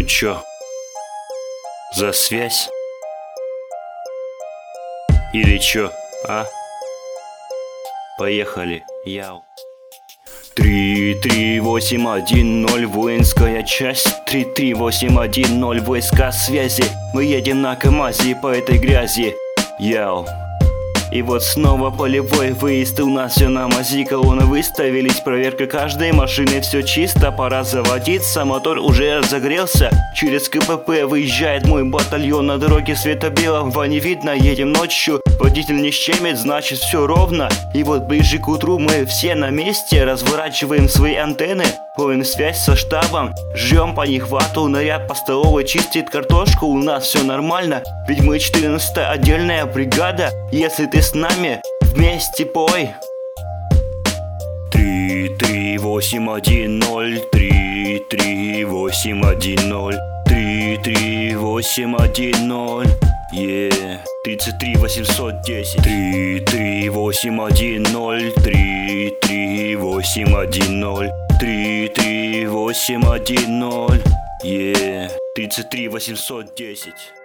чё? За связь? Или чё, а? Поехали, яу. 33810, воинская часть. 33810, войска связи. Мы едем на КамАЗе по этой грязи, яу. И вот снова полевой выезд, у нас все на мази, колонны выставились, проверка каждой машины, все чисто, пора заводиться, мотор уже разогрелся, через КПП выезжает мой батальон, на дороге света белого не видно, едем ночью, водитель не щемит, значит все ровно, и вот ближе к утру мы все на месте, разворачиваем свои антенны, ловим связь со штабом, ждем по нехвату, наряд по столовой чистит картошку, у нас все нормально, ведь мы 14-я отдельная бригада, если ты с нами, вместе пой. 33810, 33810, 33810, 33810, 33810, 33810, 33810, 33810.